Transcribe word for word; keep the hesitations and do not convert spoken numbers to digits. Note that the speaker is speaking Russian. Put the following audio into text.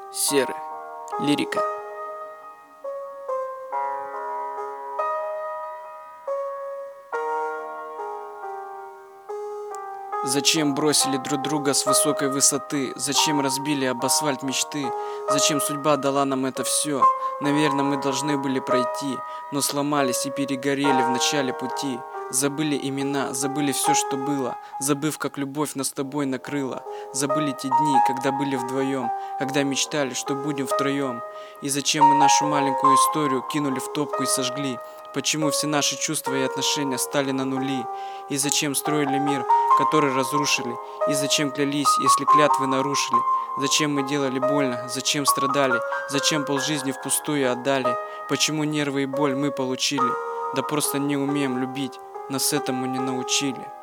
Серый. Лирика. Зачем бросили друг друга с высокой высоты? Зачем разбили об асфальт мечты? Зачем судьба дала нам это все? Наверное, мы должны были пройти, но сломались и перегорели в начале пути. Забыли имена, забыли все, что было, забыв, как любовь нас с тобой накрыла. Забыли те дни, когда были вдвоем, когда мечтали, что будем втроем. И зачем мы нашу маленькую историю кинули в топку и сожгли? Почему все наши чувства и отношения стали на нули? И зачем строили мир, который разрушили? И зачем клялись, если клятвы нарушили? Зачем мы делали больно? Зачем страдали? Зачем полжизни впустую отдали? Почему нервы и боль мы получили? Да просто не умеем любить, нас этому не научили.